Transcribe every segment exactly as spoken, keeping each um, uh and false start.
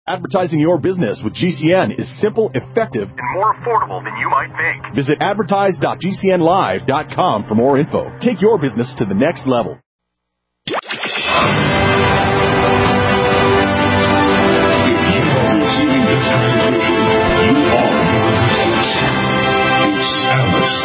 Advertising your business with G C N is simple, effective, and more affordable than you might think. Visit advertise dot g c n live dot com for more info. Take your business to the next level. If you are receiving this transmission, you are your success. It's Alice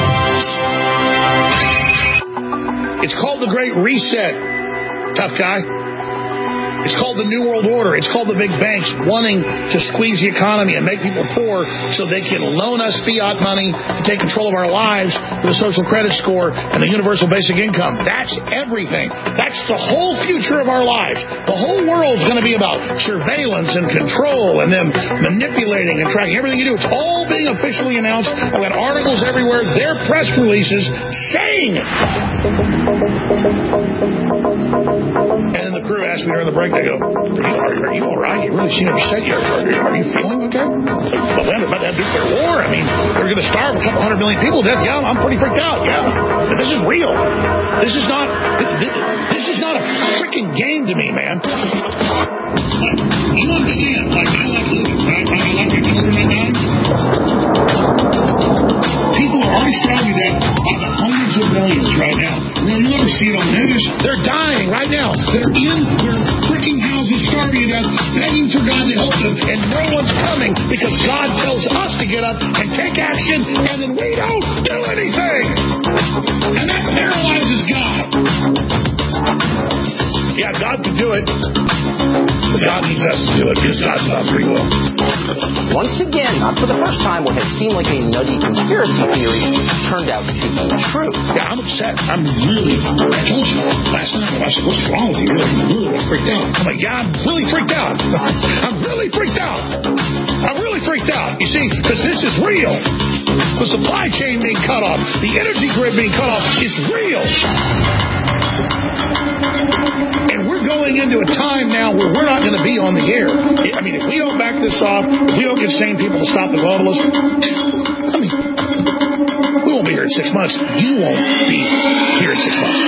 Jones. It's called the Great Reset, tough guy. It's called the New World Order. It's called the big banks wanting to squeeze the economy and make people poor so they can loan us fiat money to take control of our lives with a social credit score and the universal basic income. That's everything. That's the whole future of our lives. The whole world's going to be about surveillance and control and them manipulating and tracking everything you do. It's all being officially announced. I've got articles everywhere, their press releases saying it. And then the crew asked me during the break, they go, are you, are, are you all right? You really seem upset. Are, are, are you feeling okay? Well, they're about to have nuclear war. I mean, they're going to starve a couple hundred million people to death. Yeah, I'm pretty freaked out. Yeah. But this is real. This is not, this, this is not a freaking game to me, man. You understand, like, I like living, right? I like my children at night. People are already starving to death by the hundreds of millions right now. You never see it on the news. They're dying right now. They're in their freaking houses starving to death, begging for God to help them, and no one's coming because God tells us to get up and take action, and then we don't do anything. And that paralyzes God. Yeah, God could do it. But God needs us to do it because God's not free will. Once again, not for the first time, what had seemed like a nutty conspiracy theory turned out to be true. Yeah, I'm upset. I'm really, I told you last night, I said, what's wrong with you? You're really freaked out. I'm like, yeah, I'm really freaked out. I'm really freaked out. I'm really freaked out. You see, because this is real. The supply chain being cut off, the energy grid being cut off is real. And we're going into a time now where we're not going to be on the air. I mean, if we don't back this off, if we don't get sane people to stop the globalists, I mean, we won't be here in six months. You won't be here in six months.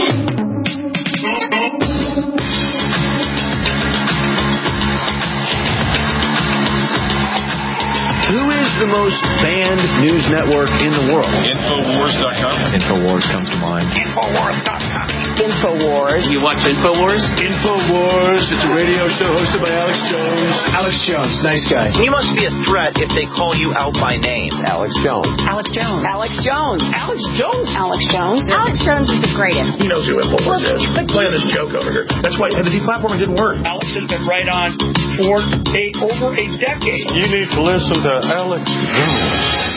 Who is the most banned news network in the world? Infowars dot com. Infowars comes to mind. Infowars dot com. Infowars. You watch Infowars? Infowars. It's a radio show hosted by Alex Jones. Alex Jones, nice guy. You must be a threat if they call you out by name. Alex Jones. Alex Jones. Alex Jones. Alex Jones. Alex Jones. Yeah. Alex Jones is the greatest. He knows who Infowars is. They're playing this joke over here. That's why the deplatforming didn't work. Alex has been right on for a, over a decade. You need to listen to Alex Jones.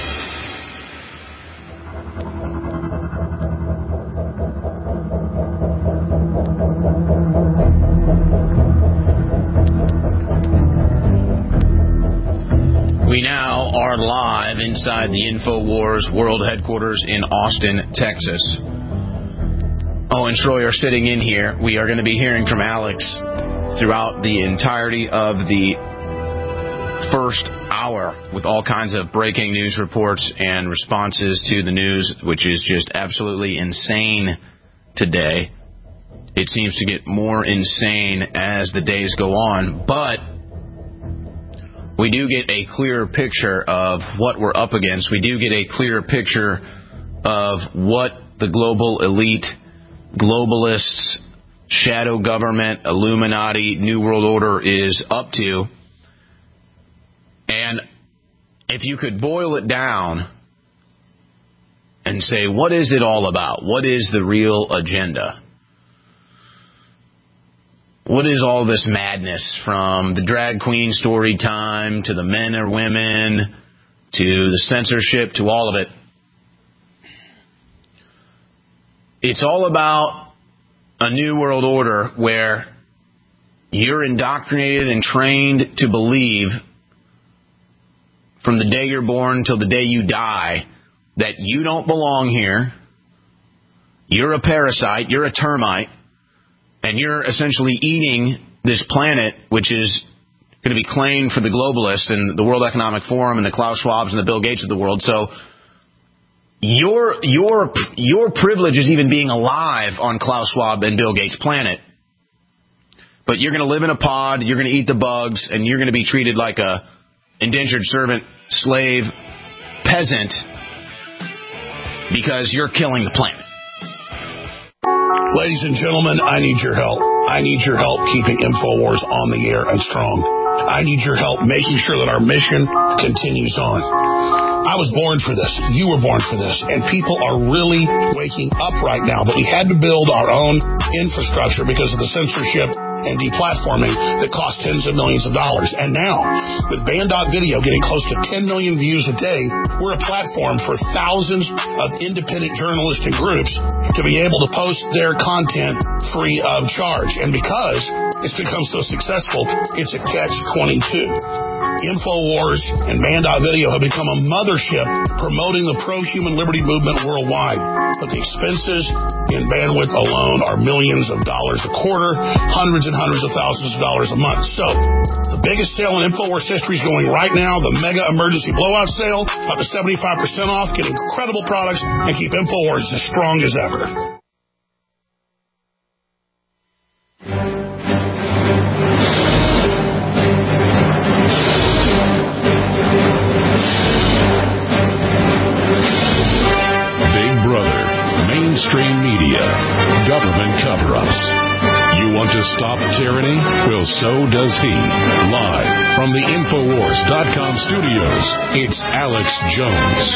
We now are live inside the InfoWars World Headquarters in Austin, Texas. Oh, and Troy are sitting in here. We are going to be hearing from Alex throughout the entirety of the first hour with all kinds of breaking news reports and responses to the news, which is just absolutely insane today. It seems to get more insane as the days go on, but we do get a clearer picture of what we're up against. We do get a clearer picture of what the global elite, globalists, shadow government, Illuminati, New World Order is up to. And if you could boil it down and say, what is it all about? What is the real agenda? What is all this madness, from the drag queen story time to the men or women to the censorship to all of it? It's all about a new world order where you're indoctrinated and trained to believe from the day you're born till the day you die that you don't belong here. You're a parasite. You're a termite. And you're essentially eating this planet, which is going to be claimed for the globalists and the World Economic Forum and the Klaus Schwabs and the Bill Gates of the world. So your your your privilege is even being alive on Klaus Schwab and Bill Gates' planet, but you're going to live in a pod, you're going to eat the bugs, and you're going to be treated like a indentured servant, slave, peasant, because you're killing the planet. Ladies and gentlemen, I need your help. I need your help keeping InfoWars on the air and strong. I need your help making sure that our mission continues on. I was born for this. You were born for this. And people are really waking up right now. But we had to build our own infrastructure because of the censorship and deplatforming that cost tens of millions of dollars. And now, with Band dot Video getting close to ten million views a day, we're a platform for thousands of independent journalists and groups to be able to post their content free of charge. And because it's become so successful, it's a catch twenty-two. InfoWars and Band dot Video have become a mothership promoting the pro-human liberty movement worldwide. But the expenses in bandwidth alone are millions of dollars a quarter, hundreds and hundreds of thousands of dollars a month. So, the biggest sale in InfoWars history is going right now, the mega emergency blowout sale, up to seventy-five percent off, get incredible products, and keep InfoWars as strong as ever. Mainstream media, government cover-ups. You want to stop tyranny? Well, so does he. Live from the Infowars dot com studios, it's Alex Jones.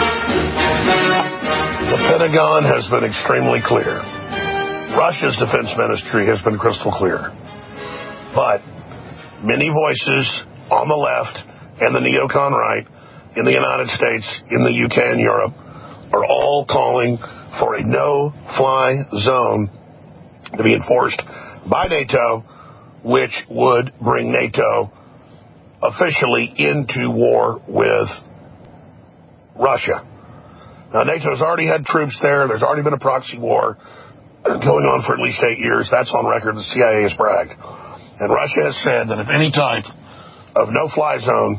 The Pentagon has been extremely clear. Russia's defense ministry has been crystal clear. But many voices on the left and the neocon right in the United States, in the U K and Europe, are all calling for a no-fly zone to be enforced by NATO, which would bring NATO officially into war with Russia. Now, NATO's already had troops there. There's already been a proxy war going on for at least eight years. That's on record. The C I A has bragged. And Russia has said that if any type of no-fly zone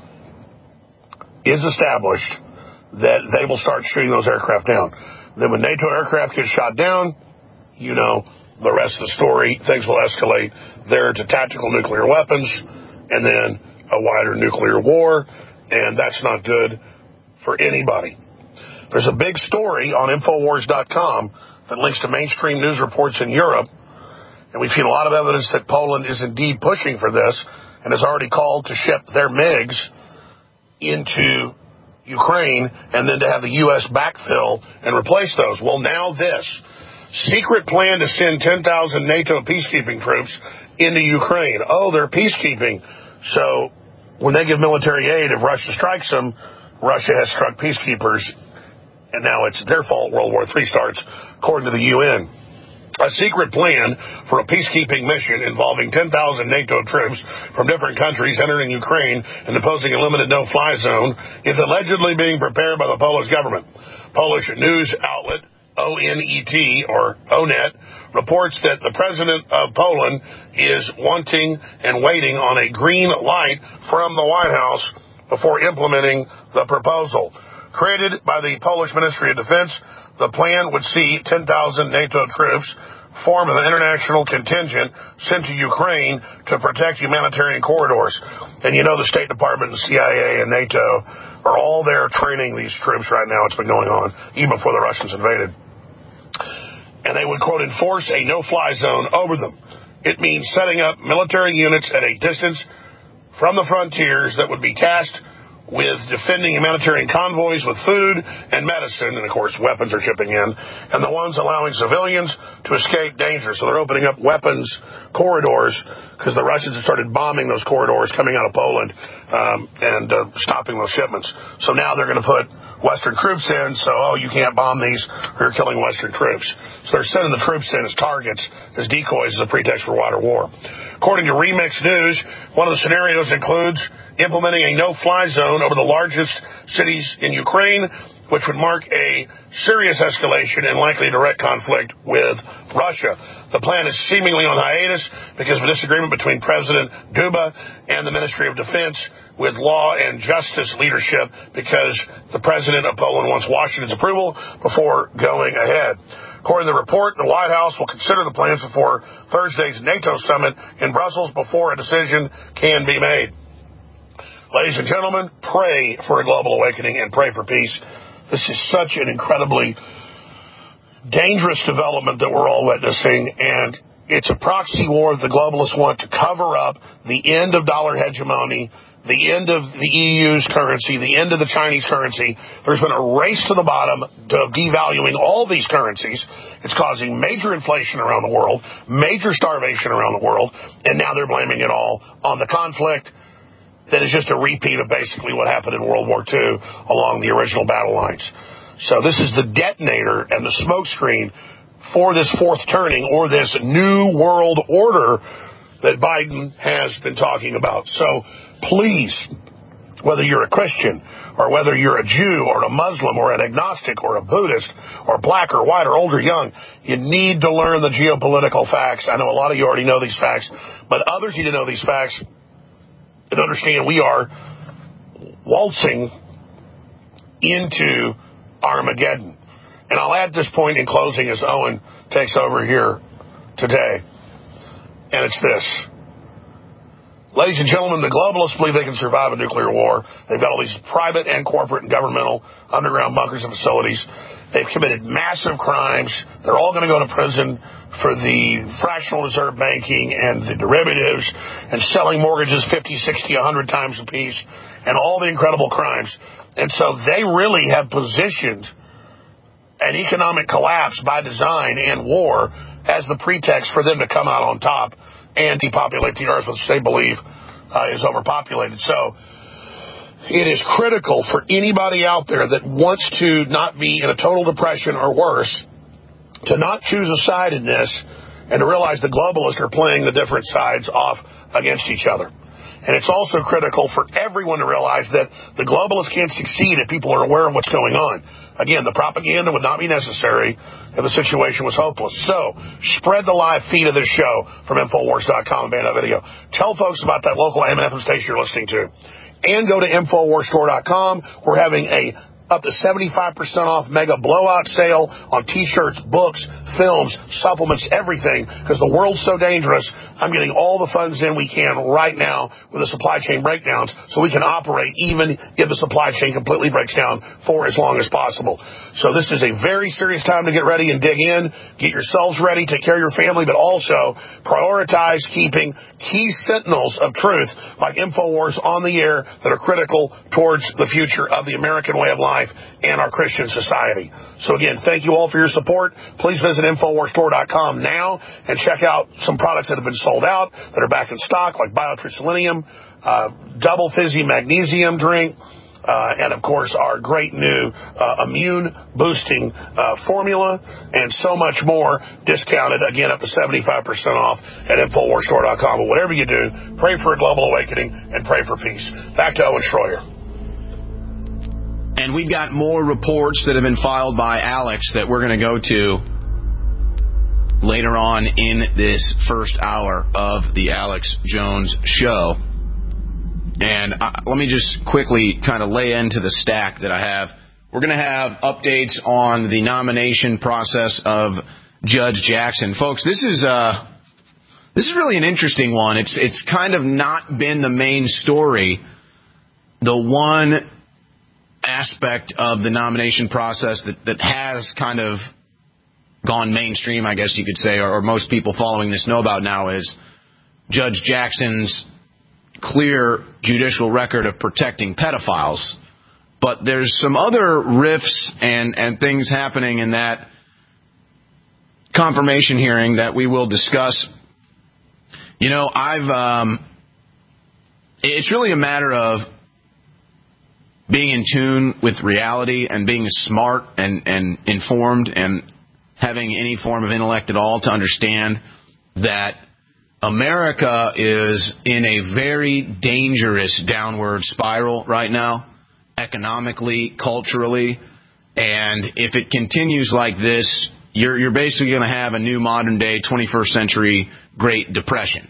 is established, that they will start shooting those aircraft down. Then when NATO aircraft get shot down, you know the rest of the story. Things will escalate there to tactical nuclear weapons and then a wider nuclear war, and that's not good for anybody. There's a big story on Infowars dot com that links to mainstream news reports in Europe, and we've seen a lot of evidence that Poland is indeed pushing for this and has already called to ship their MiGs into Ukraine, and then to have the U S backfill and replace those. Well, now this secret plan to send ten thousand NATO peacekeeping troops into Ukraine. Oh, they're peacekeeping. So when they give military aid, if Russia strikes them, Russia has struck peacekeepers, and now it's their fault World War Three starts, according to the U N. A secret plan for a peacekeeping mission involving ten thousand NATO troops from different countries entering Ukraine and imposing a limited no-fly zone is allegedly being prepared by the Polish government. Polish news outlet O N E T, or O net, reports that the president of Poland is wanting and waiting on a green light from the White House before implementing the proposal. Created by the Polish Ministry of Defense, the plan would see ten thousand NATO troops form an international contingent sent to Ukraine to protect humanitarian corridors. And you know the State Department and C I A and NATO are all there training these troops right now. It's been going on even before the Russians invaded. And they would, quote, enforce a no-fly zone over them. It means setting up military units at a distance from the frontiers that would be tasked with defending humanitarian convoys with food and medicine, and of course weapons are shipping in, and the ones allowing civilians to escape danger. So they're opening up weapons corridors because the Russians have started bombing those corridors coming out of Poland um, and uh, stopping those shipments. So now they're going to put Western troops in, so, oh, you can't bomb these, or you're killing Western troops. So they're sending the troops in as targets, as decoys, as a pretext for wider war. According to Remix News, one of the scenarios includes implementing a no-fly zone over the largest cities in Ukraine, which would mark a serious escalation and likely direct conflict with Russia. The plan is seemingly on hiatus because of a disagreement between President Duda and the Ministry of Defense with law and justice leadership, because the president of Poland wants Washington's approval before going ahead. According to the report, the White House will consider the plans before Thursday's NATO summit in Brussels before a decision can be made. Ladies and gentlemen, pray for a global awakening and pray for peace. This is such an incredibly dangerous development that we're all witnessing, and it's a proxy war that the globalists want to cover up the end of dollar hegemony, the end of the E U's currency, the end of the Chinese currency. There's been a race to the bottom to devaluing all these currencies. It's causing major inflation around the world, major starvation around the world, and now they're blaming it all on the conflict that is just a repeat of basically what happened in World War Two along the original battle lines. So this is the detonator and the smokescreen for this fourth turning or this new world order that Biden has been talking about. So please, whether you're a Christian or whether you're a Jew or a Muslim or an agnostic or a Buddhist or black or white or old or young, you need to learn the geopolitical facts. I know a lot of you already know these facts, but others need to know these facts and understand we are waltzing into Armageddon. And I'll add this point in closing as Owen takes over here today. And it's this. Ladies and gentlemen, the globalists believe they can survive a nuclear war. They've got all these private and corporate and governmental underground bunkers and facilities. They've committed massive crimes. They're all going to go to prison for the fractional reserve banking and the derivatives and selling mortgages fifty, sixty, one hundred times a piece and all the incredible crimes. And so they really have positioned an economic collapse by design and war as the pretext for them to come out on top and depopulate the earth, which they believe uh, is overpopulated. So it is critical for anybody out there that wants to not be in a total depression or worse to not choose a side in this and to realize the globalists are playing the different sides off against each other. And it's also critical for everyone to realize that the globalists can't succeed if people are aware of what's going on. Again, the propaganda would not be necessary if the situation was hopeless. So, spread the live feed of this show from Infowars dot com and ban that video. Tell folks about that local A M and F M station you're listening to. And go to Infowars store dot com. We're having a up to seventy-five percent off mega blowout sale on T-shirts, books, films, supplements, everything, because the world's so dangerous. I'm getting all the funds in we can right now with the supply chain breakdowns so we can operate even if the supply chain completely breaks down for as long as possible. So this is a very serious time to get ready and dig in, get yourselves ready, take care of your family, but also prioritize keeping key sentinels of truth like Infowars on the air that are critical towards the future of the American way of life and our Christian society. So again, thank you all for your support. Please visit Infowars store dot com now and check out some products that have been sold out that are back in stock, like BioTrue Selenium, uh, Double Fizzy Magnesium drink, uh, and of course our great new uh, immune boosting uh, formula, and so much more discounted, again, up to seventy-five percent off at Infowars store dot com. But whatever you do, pray for a global awakening and pray for peace. Back to Owen Schroyer. And we've got more reports that have been filed by Alex that we're going to go to later on in this first hour of the Alex Jones Show. And uh, let me just quickly kind of lay into the stack that I have. We're going to have updates on the nomination process of Judge Jackson. Folks, this is uh, this is really an interesting one. It's it's kind of not been the main story. The one aspect of the nomination process that, that has kind of gone mainstream, I guess you could say, or, or most people following this know about now, is Judge Jackson's clear judicial record of protecting pedophiles. But there's some other rifts and, and things happening in that confirmation hearing that we will discuss. You know, I've um, it's really a matter of being in tune with reality and being smart and, and informed and having any form of intellect at all to understand that America is in a very dangerous downward spiral right now, economically, culturally, and if it continues like this, you're, you're basically going to have a new modern-day twenty-first century Great Depression.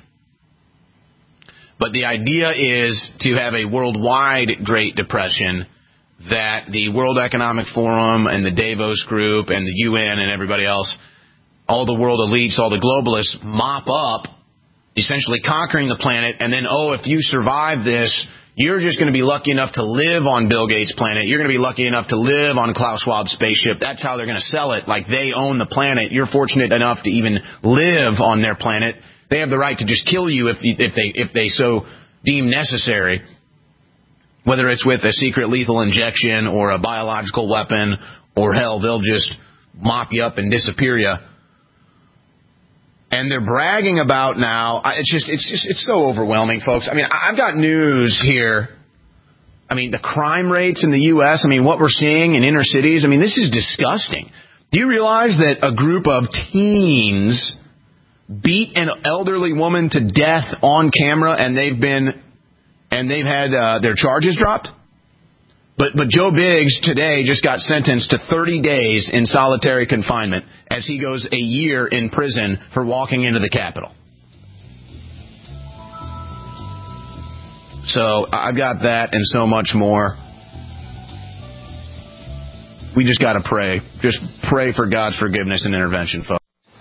But the idea is to have a worldwide Great Depression that the World Economic Forum and the Davos Group and the U N and everybody else, all the world elites, all the globalists, mop up, essentially conquering the planet, and then, oh, if you survive this, you're just going to be lucky enough to live on Bill Gates' planet. You're going to be lucky enough to live on Klaus Schwab's spaceship. That's how they're going to sell it, like they own the planet. You're fortunate enough to even live on their planet. They have the right to just kill you if if they if they so deem necessary, whether it's with a secret lethal injection or a biological weapon, or hell, they'll just mop you up and disappear you. And they're bragging about now. It's just, it's just, it's so overwhelming, folks. I mean, I've got news here. I mean, the crime rates in the U S, I mean, what we're seeing in inner cities, I mean, this is disgusting. Do you realize that a group of teens beat an elderly woman to death on camera, and they've been, and they've had uh, their charges dropped? But but Joe Biggs today just got sentenced to thirty days in solitary confinement as he goes a year in prison for walking into the Capitol. So I've got that and so much more. We just got to pray. Just pray for God's forgiveness and intervention, folks.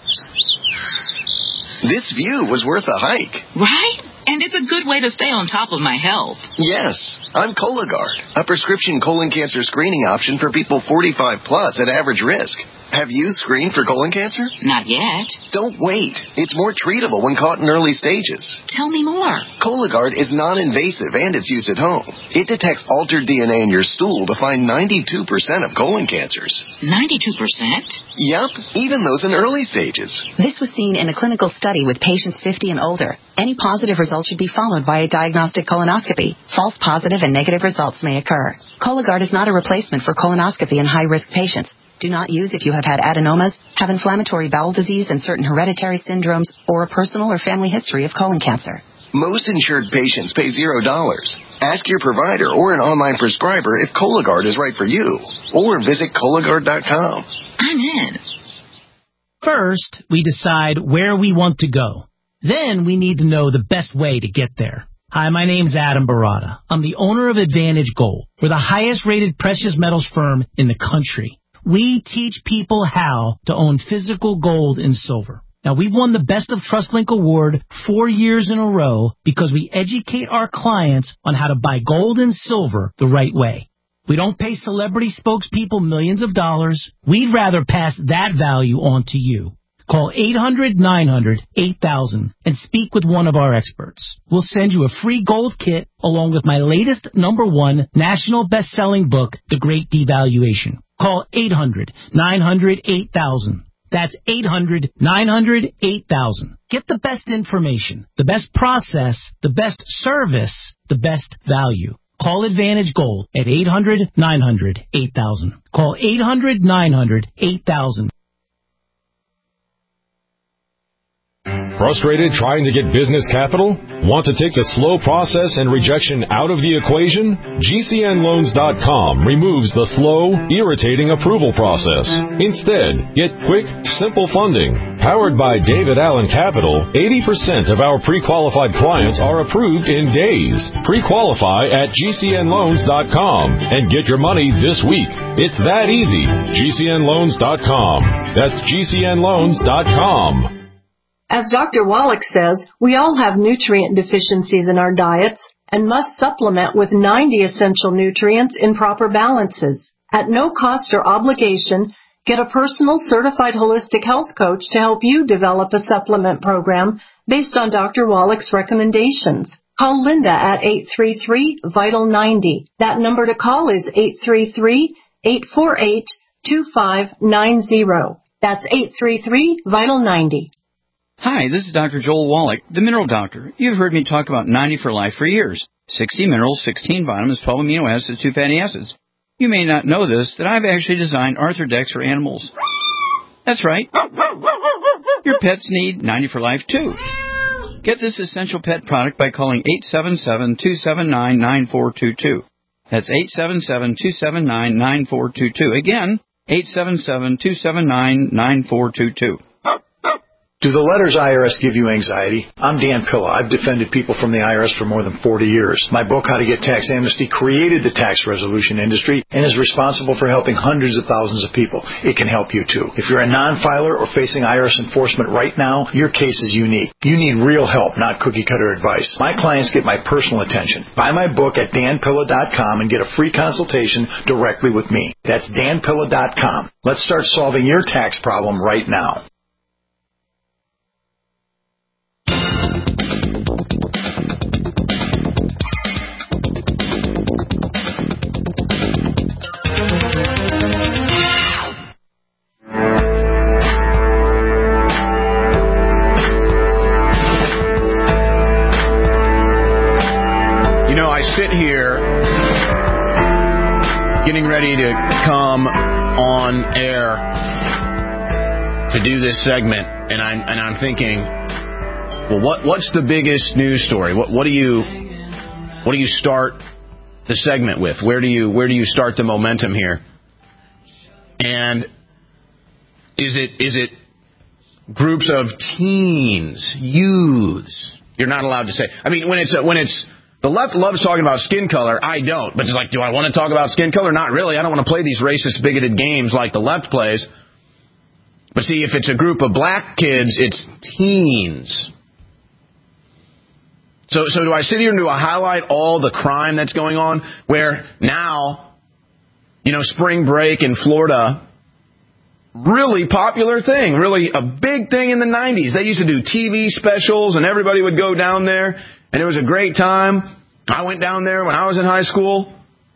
This view was worth a hike. Right? And it's a good way to stay on top of my health. Yes. I'm Cologuard, a prescription colon cancer screening option for people forty-five plus at average risk. Have you screened for colon cancer? Not yet. Don't wait. It's more treatable when caught in early stages. Tell me more. Cologuard is non-invasive and it's used at home. It detects altered D N A in your stool to find ninety-two percent of colon cancers. ninety-two percent? Yup, even those in early stages. This was seen in a clinical study with patients fifty and older. Any positive result should be followed by a diagnostic colonoscopy. False positive and negative results may occur. Cologuard is not a replacement for colonoscopy in high-risk patients. Do not use if you have had adenomas, have inflammatory bowel disease and certain hereditary syndromes, or a personal or family history of colon cancer. Most insured patients pay zero dollars. Ask your provider or an online prescriber if Cologuard is right for you, or visit Cologuard dot com. I'm in. First, we decide where we want to go. Then we need to know the best way to get there. Hi, my name's Adam Barata. I'm the owner of Advantage Gold. We're the highest-rated precious metals firm in the country. We teach people how to own physical gold and silver. Now, we've won the Best of TrustLink Award four years in a row because we educate our clients on how to buy gold and silver the right way. We don't pay celebrity spokespeople millions of dollars. We'd rather pass that value on to you. Call eight hundred nine hundred eight thousand and speak with one of our experts. We'll send you a free gold kit along with my latest number one national best-selling book, The Great Devaluation. Call eight hundred nine hundred eight thousand. That's eight hundred nine hundred eight thousand. Get the best information, the best process, the best service, the best value. Call Advantage Gold at eight hundred nine hundred eight thousand. Call eight hundred nine hundred eight thousand. Frustrated trying to get business capital? Want to take the slow process and rejection out of the equation? G C N loans dot com removes the slow, irritating approval process. Instead, get quick, simple funding. Powered by David Allen Capital, eighty percent of our pre-qualified clients are approved in days. Pre-qualify at G C N loans dot com and get your money this week. It's that easy. G C N loans dot com. That's G C N loans dot com. As Doctor Wallach says, we all have nutrient deficiencies in our diets and must supplement with ninety essential nutrients in proper balances. At no cost or obligation, get a personal certified holistic health coach to help you develop a supplement program based on Doctor Wallach's recommendations. Call Linda at eight three three, vital ninety. That number to call is eight three three, eight four eight, two five nine zero. That's eight three three, vital ninety. Hi, this is Doctor Joel Wallach, the Mineral Doctor. You've heard me talk about ninety for Life for years. sixty minerals, sixteen vitamins, twelve amino acids, two fatty acids. You may not know this, that I've actually designed Arthrodex for animals. That's right. Your pets need ninety for Life, too. Get this essential pet product by calling eight seven seven, two seven nine, nine four two two. That's eight seven seven, two seven nine, nine four two two. Again, eight seven seven, two seven nine, nine four two two. Do the letters I R S give you anxiety? I'm Dan Pilla. I've defended people from the I R S for more than forty years. My book, How to Get Tax Amnesty, created the tax resolution industry and is responsible for helping hundreds of thousands of people. It can help you too. If you're a non-filer or facing I R S enforcement right now, your case is unique. You need real help, not cookie-cutter advice. My clients get my personal attention. Buy my book at dan pilla dot com and get a free consultation directly with me. That's dan pilla dot com. Let's start solving your tax problem right now. Sit here getting ready to come on air to do this segment, and I'm and I'm thinking, well, what what's the biggest news story? What what do you what do you start the segment with? Where do you where do you start the momentum here? And is it is it groups of teens, youths? You're not allowed to say. I mean, when it's when it's the left loves talking about skin color. I don't. But it's like, do I want to talk about skin color? Not really. I don't want to play these racist, bigoted games like the left plays. But see, if it's a group of black kids, it's teens. So, so do I sit here and do I highlight all the crime that's going on? Where now, you know, spring break in Florida, really popular thing, really a big thing in the nineties. They used to do T V specials and everybody would go down there. And it was a great time. I went down there when I was in high school.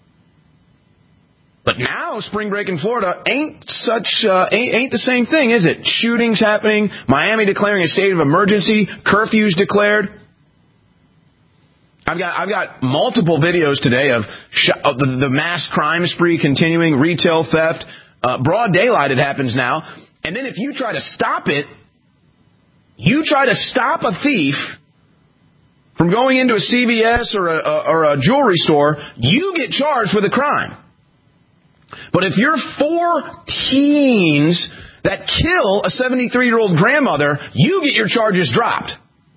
But now, spring break in Florida ain't such uh, ain't, ain't the same thing, is it? Shootings happening, Miami declaring a state of emergency, curfews declared. I've got I've got multiple videos today of, sh- of the, the mass crime spree continuing, retail theft, uh, broad daylight. It happens now, and then if you try to stop it, you try to stop a thief from going into a C V S or a, a, or a jewelry store, you get charged with a crime. But if you're four teens that kill a seventy-three-year-old grandmother, you get your charges dropped.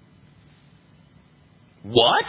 What?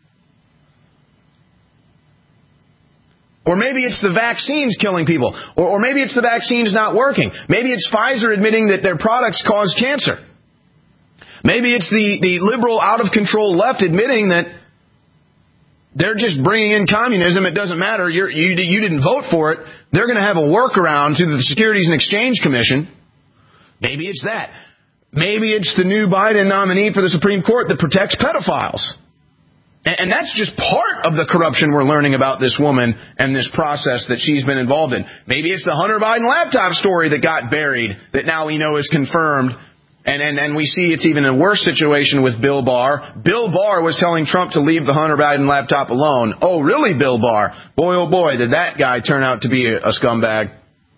Or maybe it's the vaccines killing people. Or, or maybe it's the vaccines not working. Maybe it's Pfizer admitting that their products cause cancer. Maybe it's the, the liberal, out-of-control left admitting that they're just bringing in communism. It doesn't matter. You're, you you didn't vote for it. They're going to have a workaround through the Securities and Exchange Commission. Maybe it's that. Maybe it's the new Biden nominee for the Supreme Court that protects pedophiles. And, and that's just part of the corruption we're learning about this woman and this process that she's been involved in. Maybe it's the Hunter Biden laptop story that got buried that now we know is confirmed. And, and and we see it's even a worse situation with Bill Barr. Bill Barr was telling Trump to leave the Hunter Biden laptop alone. Oh, really, Bill Barr? Boy, oh boy, did that guy turn out to be a, a scumbag.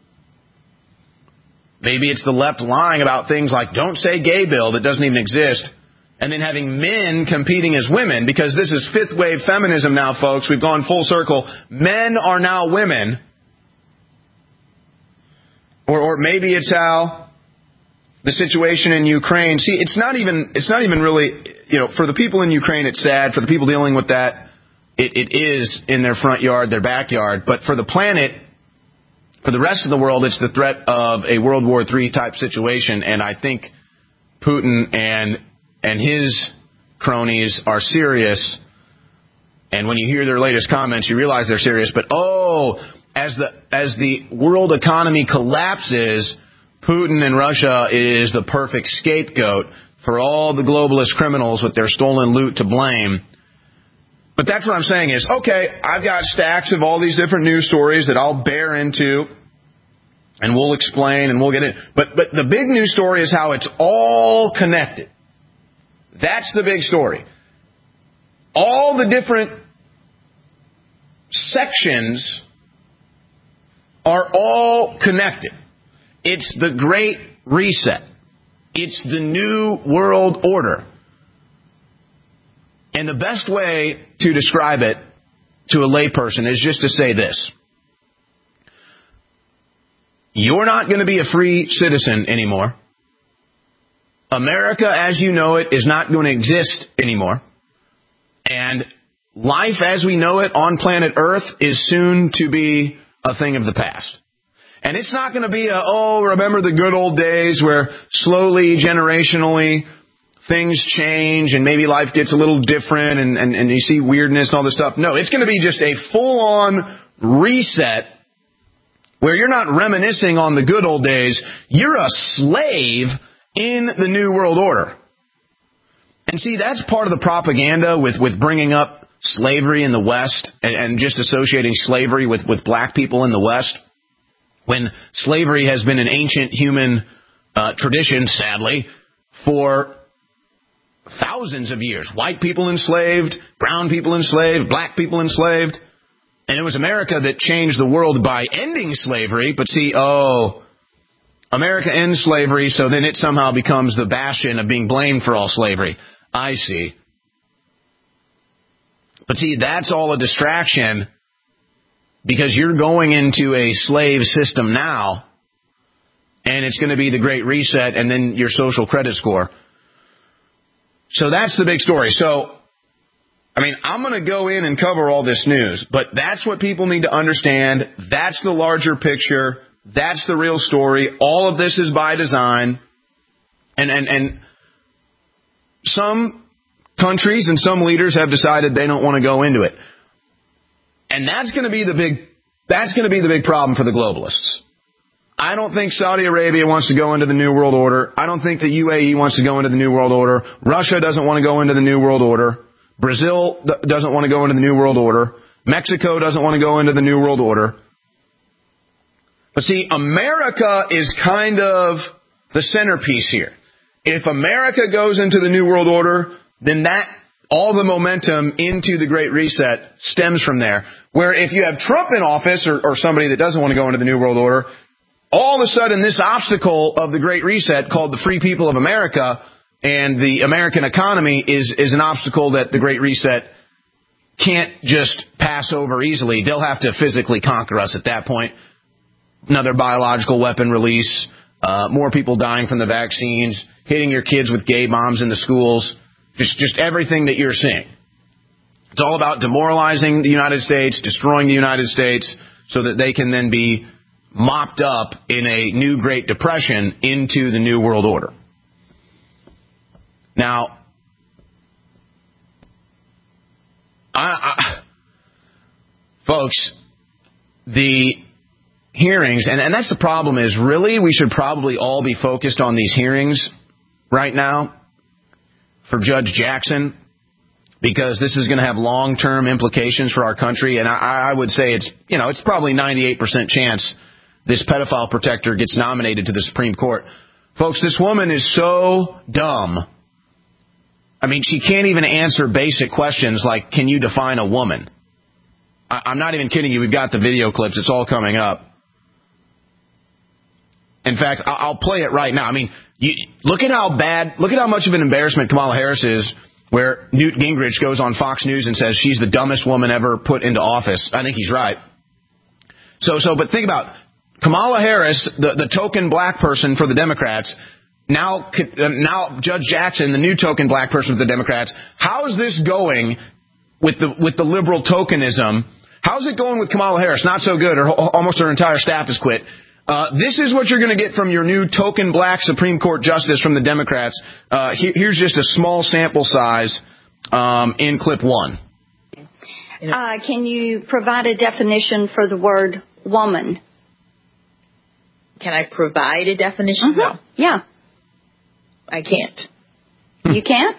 Maybe it's the left lying about things like don't say gay bill that doesn't even exist. And then having men competing as women, because this is fifth wave feminism now, folks. We've gone full circle. Men are now women. Or, or maybe it's how the situation in Ukraine. See, it's not even, it's not even really, you know, for the people in Ukraine, it's sad. For the people dealing with that, it, it is in their front yard, their backyard. But for the planet, for the rest of the world, it's the threat of a World War Three type situation. And I think Putin and, and his cronies are serious. And when you hear their latest comments, you realize they're serious. But, oh, as the, as the world economy collapses, Putin and Russia is the perfect scapegoat for all the globalist criminals with their stolen loot to blame. But that's what I'm saying is, okay, I've got stacks of all these different news stories that I'll bear into, and we'll explain and we'll get in. But, but the big news story is how it's all connected. That's the big story. All the different sections are all connected. It's the Great Reset. It's the New World Order. And the best way to describe it to a layperson is just to say this. You're not going to be a free citizen anymore. America as you know it is not going to exist anymore. And life as we know it on planet Earth is soon to be a thing of the past. And it's not going to be a, oh, remember the good old days where slowly, generationally, things change and maybe life gets a little different and, and, and you see weirdness and all this stuff. No, it's going to be just a full-on reset where you're not reminiscing on the good old days. You're a slave in the New World Order. And see, that's part of the propaganda with, with bringing up slavery in the West and, and just associating slavery with, with black people in the West, when slavery has been an ancient human uh, tradition, sadly, for thousands of years. White people enslaved, brown people enslaved, black people enslaved. And it was America that changed the world by ending slavery. But see, oh, America ends slavery, so then it somehow becomes the bastion of being blamed for all slavery. I see. But see, that's all a distraction because you're going into a slave system now, and it's going to be the Great Reset and then your social credit score. So that's the big story. So, I mean, I'm going to go in and cover all this news, but that's what people need to understand. That's the larger picture. That's the real story. All of this is by design. And, and, and some countries and some leaders have decided they don't want to go into it. And that's going to be the big, that's going to be the big problem for the globalists. I don't think Saudi Arabia wants to go into the New World Order. I don't think the U A E wants to go into the New World Order. Russia doesn't want to go into the New World Order. Brazil doesn't want to go into the New World Order. Mexico doesn't want to go into the New World Order. But see, America is kind of the centerpiece here. If America goes into the New World Order, then that, all the momentum into the Great Reset stems from there. Where if you have Trump in office or, or somebody that doesn't want to go into the New World Order, all of a sudden this obstacle of the Great Reset called the free people of America and the American economy is, is an obstacle that the Great Reset can't just pass over easily. They'll have to physically conquer us at that point. Another biological weapon release, uh, more people dying from the vaccines, hitting your kids with gay bombs in the schools, just, just everything that you're seeing. It's all about demoralizing the United States, destroying the United States so that they can then be mopped up in a new Great Depression into the New World Order. Now, I, I, folks, the hearings, and, and that's the problem is really we should probably all be focused on these hearings right now for Judge Jackson, because this is going to have long-term implications for our country. And I, I would say it's, you know, it's probably ninety-eight percent chance this pedophile protector gets nominated to the Supreme Court. Folks, this woman is so dumb. I mean, she can't even answer basic questions like, can you define a woman? I, I'm not even kidding you. We've got the video clips. It's all coming up. In fact, I'll, I'll play it right now. I mean, you, look at how bad, look at how much of an embarrassment Kamala Harris is, where Newt Gingrich goes on Fox News and says she's the dumbest woman ever put into office. I think he's right. So, so, but think about Kamala Harris, the, the token black person for the Democrats. Now, now Judge Jackson, the new token black person for the Democrats. How is this going with the with the liberal tokenism? How's it going with Kamala Harris? Not so good. Her, almost her entire staff has quit. Uh, this is what you're going to get from your new token black Supreme Court justice from the Democrats. Uh, he, here's just a small sample size um, in clip one. Uh, can you provide a definition for the word woman? Can I provide a definition? Mm-hmm. No. Yeah. I can't. You can't?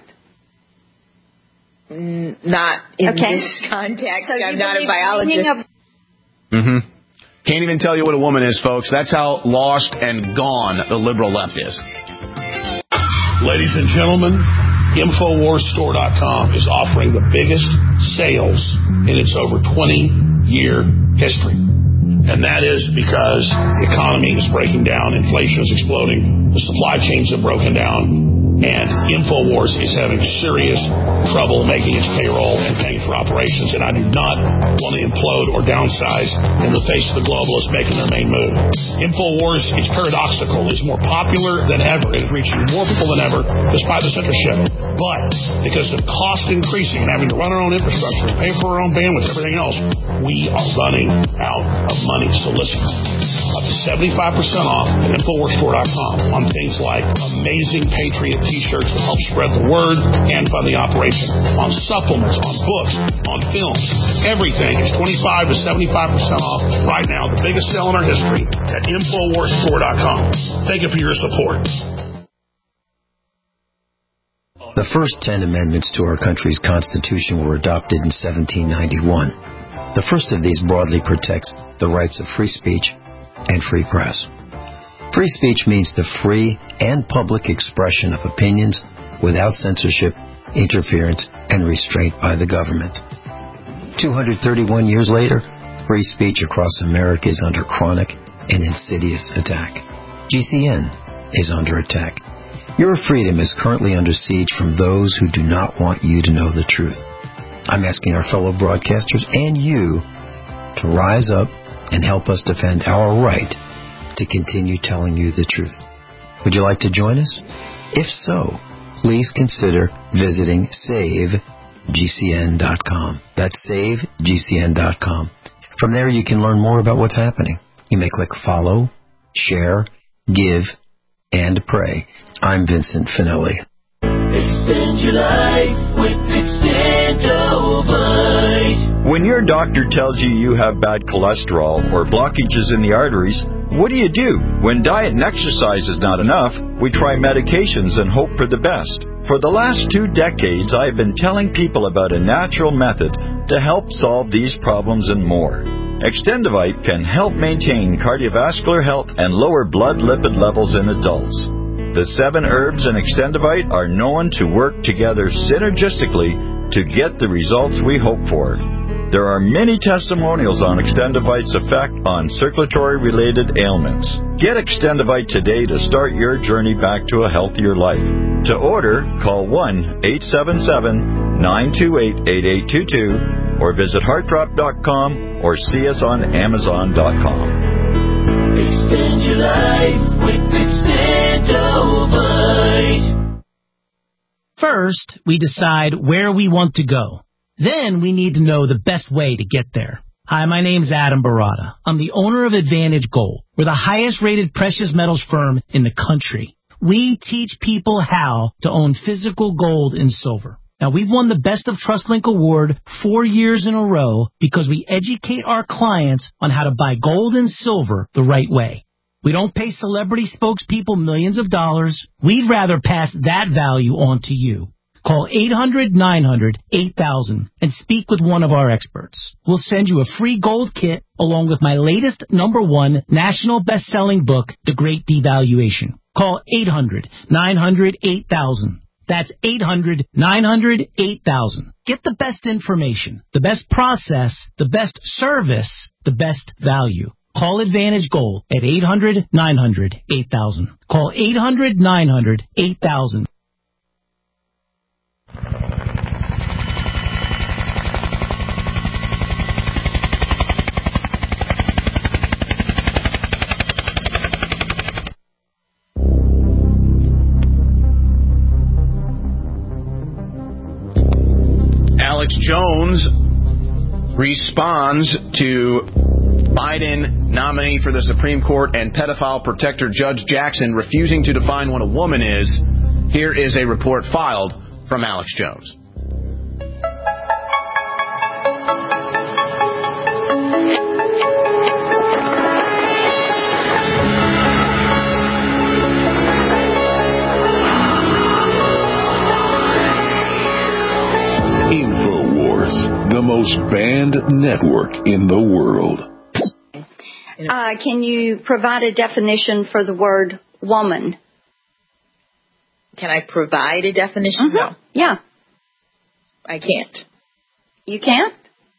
Mm, not in okay. this context. So I'm not a biologist. Of- mm-hmm. Can't even tell you what a woman is, folks. That's how lost and gone the liberal left is. Ladies and gentlemen, Infowars Store dot com is offering the biggest sales in its over twenty-year history. And that is because the economy is breaking down, inflation is exploding, the supply chains have broken down, and InfoWars is having serious trouble making its payroll and paying for operations, and I do not want to implode or downsize in the face of the globalists making their main move. InfoWars, it's paradoxical, is more popular than ever. It is reaching more people than ever despite the censorship. But because of cost increasing and having to run our own infrastructure and pay for our own bandwidth and everything else, we are running out of money. So listen, up to seventy-five percent off at InfoWars Store dot com on things like amazing Patriot t-shirts that help spread the word and fund the operation, on supplements, on books, on films. Everything is twenty-five to seventy-five percent off right now, the biggest sale in our history at InfoWars Store dot com. Thank you for your support. The first ten amendments to our country's Constitution were adopted in seventeen ninety-one. The first of these broadly protects the rights of free speech and free press. Free speech means the free and public expression of opinions without censorship, interference, and restraint by the government. two hundred thirty-one years later, free speech across America is under chronic and insidious attack. G C N is under attack. Your freedom is currently under siege from those who do not want you to know the truth. I'm asking our fellow broadcasters and you to rise up and help us defend our right to continue telling you the truth. Would you like to join us? If so, please consider visiting save G C N dot com. That's save G C N dot com. From there, you can learn more about what's happening. You may click follow, share, give, and pray. I'm Vincent Finelli. Extend your life with Extendovite. When your doctor tells you you have bad cholesterol or blockages in the arteries, what do you do? When diet and exercise is not enough, we try medications and hope for the best. For the last two decades, I have been telling people about a natural method to help solve these problems and more. Extendovite can help maintain cardiovascular health and lower blood lipid levels in adults. The seven herbs in Extendovite are known to work together synergistically to get the results we hope for. There are many testimonials on Extendovite's effect on circulatory-related ailments. Get Extendovite today to start your journey back to a healthier life. To order, call one eight seven seven, nine two eight, eight eight two two or visit heart drop dot com or see us on amazon dot com. Extend your life with Extendovite. First, we decide where we want to go. Then we need to know the best way to get there. Hi, my name's Adam Barata. I'm the owner of Advantage Gold. We're the highest rated precious metals firm in the country. We teach people how to own physical gold and silver. Now, we've won the Best of TrustLink Award four years in a row because we educate our clients on how to buy gold and silver the right way. We don't pay celebrity spokespeople millions of dollars. We'd rather pass that value on to you. Call eight hundred, nine hundred, eight thousand and speak with one of our experts. We'll send you a free gold kit along with my latest number one national best-selling book, The Great Devaluation. Call eight hundred, nine hundred, eight thousand. That's eight hundred, nine hundred, eight thousand. Get the best information, the best process, the best service, the best value. Call Advantage Gold at eight hundred, nine hundred, eight thousand. Call eight hundred, nine hundred, eight thousand. Alex Jones responds to Biden nominee for the Supreme Court and pedophile protector Judge Jackson refusing to define what a woman is. Here is a report filed from Alex Jones. The most banned network in the world. Uh, can you provide a definition for the word woman? Can I provide a definition? Mm-hmm. No. Yeah. I can't. You can't?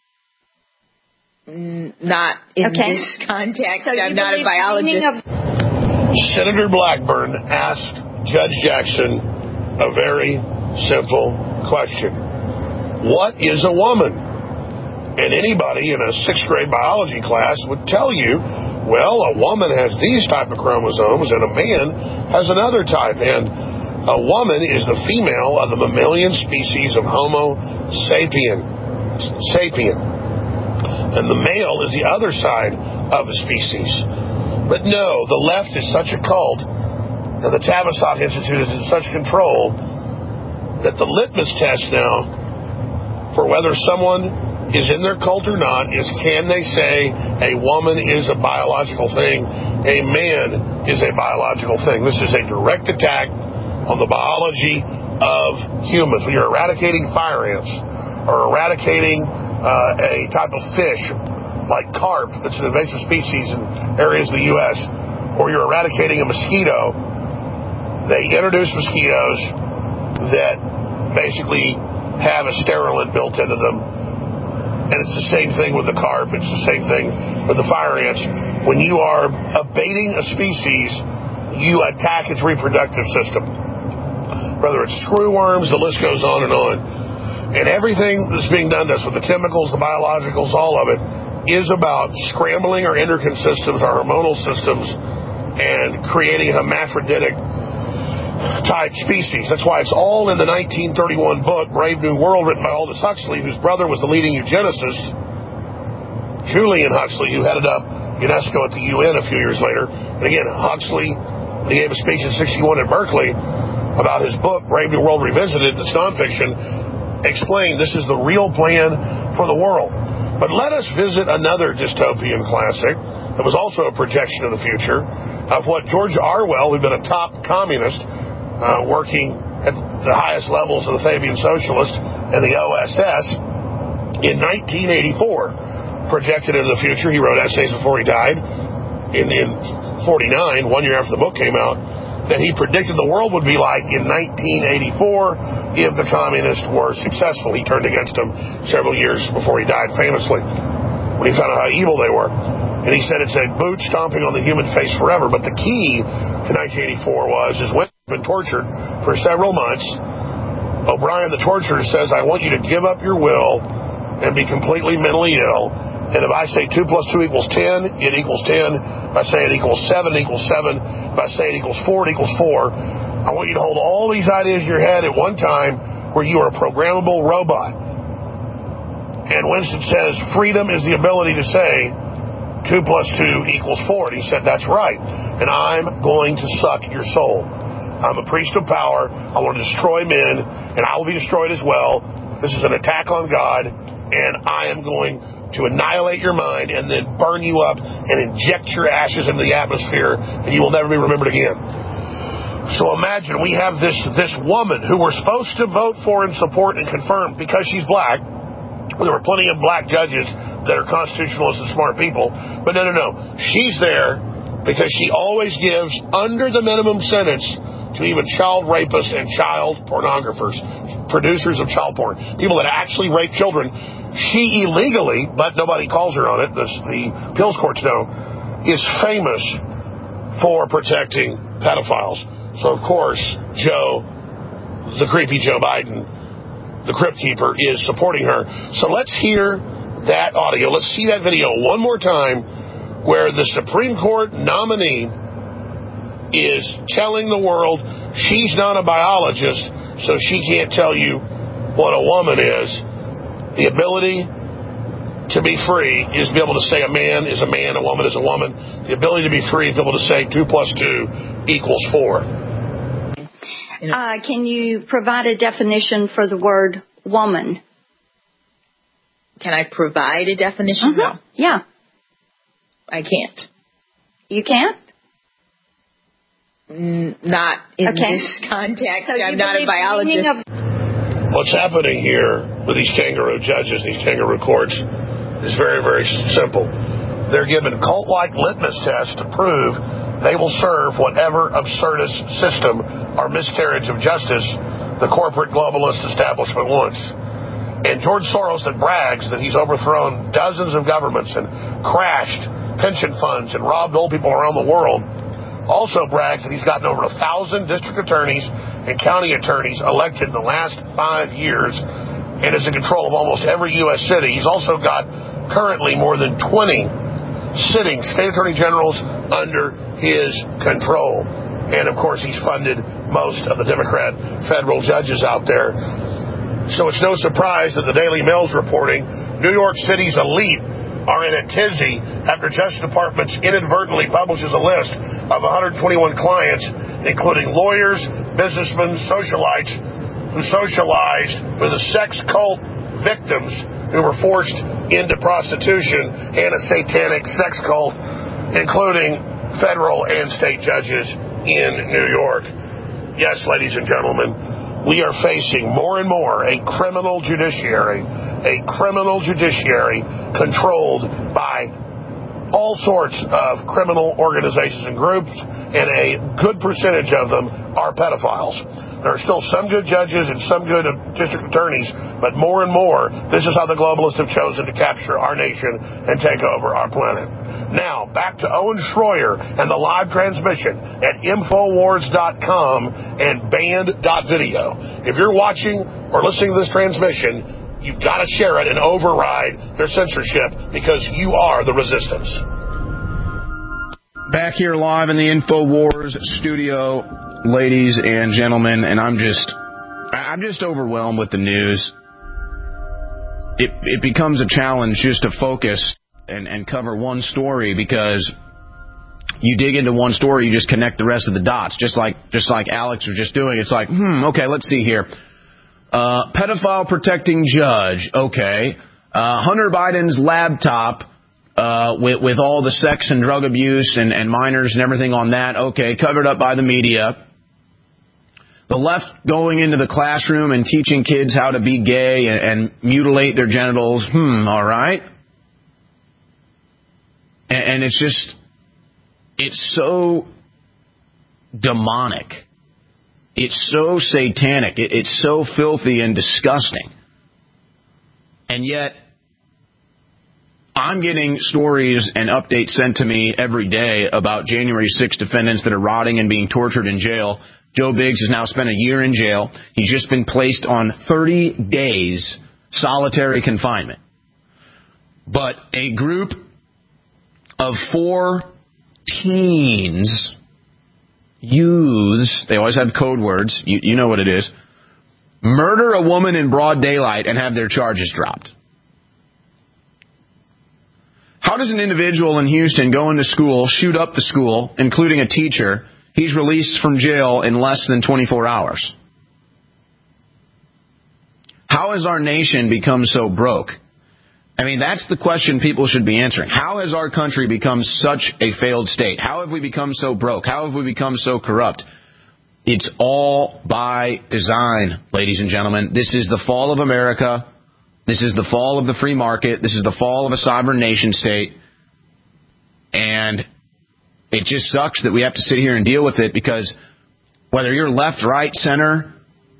N- not in okay. this context. So I'm not a biologist. Of- Senator Blackburn asked Judge Jackson a very simple question. What is a woman? And anybody in a sixth grade biology class would tell you, well, a woman has these type of chromosomes and a man has another type. And a woman is the female of the mammalian species of Homo sapien. sapien. And the male is the other side of a species. But no, the left is such a cult, and the Tavistock Institute is in such control that the litmus test now for whether someone is in their cult or not is, can they say a woman is a biological thing, a man is a biological thing. This is a direct attack on the biology of humans. When you're eradicating fire ants or eradicating uh, a type of fish like carp that's an invasive species in areas of the U S, or you're eradicating a mosquito, they introduce mosquitoes that basically have a sterilant built into them. And it's the same thing with the carp. It's the same thing with the fire ants. When you are abating a species, you attack its reproductive system. Whether it's screwworms, the list goes on and on. And everything that's being done to us with the chemicals, the biologicals, all of it, is about scrambling our endocrine systems, our hormonal systems, and creating a hermaphroditic type species. That's why it's all in the nineteen thirty-one book, Brave New World, written by Aldous Huxley, whose brother was the leading eugenicist, Julian Huxley, who headed up UNESCO at the U N a few years later. And again, Huxley, he gave a speech in sixty-one at Berkeley about his book, Brave New World Revisited, that's nonfiction, explained this is the real plan for the world. But let us visit another dystopian classic that was also a projection of the future of what George Orwell, who'd been a top communist, uh, working at the highest levels of the Fabian Socialist and the O S S, in nineteen eighty-four, projected into the future. He wrote essays before he died in, in forty-nine, one year after the book came out, that he predicted the world would be like in nineteen eighty-four if the communists were successful. He turned against them several years before he died, famously, when he found out how evil they were. And he said it's a boot stomping on the human face forever. But the key to nineteen eighty-four was, is women have been tortured for several months. O'Brien, the torturer, says, I want you to give up your will and be completely mentally ill. And if I say two plus two equals ten, it equals ten. If I say it equals seven, it equals seven. If I say it equals four, it equals four. I want you to hold all these ideas in your head at one time where you are a programmable robot. And Winston says, freedom is the ability to say two plus two equals four. And he said, that's right. And I'm going to suck your soul. I'm a priest of power. I want to destroy men, and I will be destroyed as well. This is an attack on God, and I am going to annihilate your mind and then burn you up and inject your ashes into the atmosphere, and you will never be remembered again. So imagine we have this, this woman who we're supposed to vote for and support and confirm because she's black. There were plenty of black judges that are constitutionalists and smart people. But no, no, no. She's there because she always gives under the minimum sentence to even child rapists and child pornographers, producers of child porn, people that actually rape children. She illegally, but nobody calls her on it, the, the appeals courts know, is famous for protecting pedophiles. So, of course, Joe, the creepy Joe Biden, the Crypt Keeper, is supporting her. So let's hear that audio. Let's see that video one more time where the Supreme Court nominee is telling the world she's not a biologist, so she can't tell you what a woman is. The ability to be free is to be able to say a man is a man, a woman is a woman. The ability to be free is to be able to say two plus two equals four. Uh, can you provide a definition for the word woman? Can I provide a definition? Mm-hmm. No. Yeah. I can't. You can't? N- not in okay. this context. So I'm not a biologist. Of- What's happening here with these kangaroo judges, these kangaroo courts, is very, very simple. They're given cult-like litmus tests to prove they will serve whatever absurdist system or miscarriage of justice the corporate globalist establishment wants. And George Soros, that brags that he's overthrown dozens of governments and crashed pension funds and robbed old people around the world, also brags that he's gotten over a thousand district attorneys and county attorneys elected in the last five years and is in control of almost every U S city. He's also got currently more than twenty sitting state attorney generals under his control. And, of course, he's funded most of the Democrat federal judges out there. So it's no surprise that the Daily Mail's reporting New York City's elite are in a tizzy after Justice Department inadvertently publishes a list of one hundred twenty-one clients, including lawyers, businessmen, socialites who socialized with the sex cult victims who were forced into prostitution and a satanic sex cult, including federal and state judges in New York. Yes, ladies and gentlemen, we are facing more and more a criminal judiciary, a criminal judiciary controlled by all sorts of criminal organizations and groups, and a good percentage of them are pedophiles. There are still some good judges and some good district attorneys, but more and more, this is how the globalists have chosen to capture our nation and take over our planet. Now, back to Owen Schroyer and the live transmission at Infowars dot com and Band dot video. If you're watching or listening to this transmission, you've got to share it and override their censorship because you are the resistance. Back here live in the Infowars studio, ladies and gentlemen, and I'm just, I'm just overwhelmed with the news. It, it becomes a challenge just to focus and, and cover one story because you dig into one story, you just connect the rest of the dots, just like, just like Alex was just doing. It's like, hmm, okay, let's see here. Uh, pedophile protecting judge, okay. Uh, Hunter Biden's laptop uh, with, with all the sex and drug abuse and, and minors and everything on that, okay, covered up by the media. The left going into the classroom and teaching kids how to be gay and, and mutilate their genitals, hmm, all right. And, and it's just, it's so demonic. It's so satanic. It, it's so filthy and disgusting. And yet, I'm getting stories and updates sent to me every day about January sixth defendants that are rotting and being tortured in jail. Joe Biggs has now spent a year in jail. He's just been placed on thirty days solitary confinement. But a group of four teens, youths, they always have code words, you, you know what it is, murder a woman in broad daylight and have their charges dropped. How does an individual in Houston go into school, shoot up the school, including a teacher? He's released from jail in less than twenty-four hours. How has our nation become so broke? I mean, that's the question people should be answering. How has our country become such a failed state? How have we become so broke? How have we become so corrupt? It's all by design, ladies and gentlemen. This is the fall of America. This is the fall of the free market. This is the fall of a sovereign nation state. And it just sucks that we have to sit here and deal with it because whether you're left, right, center,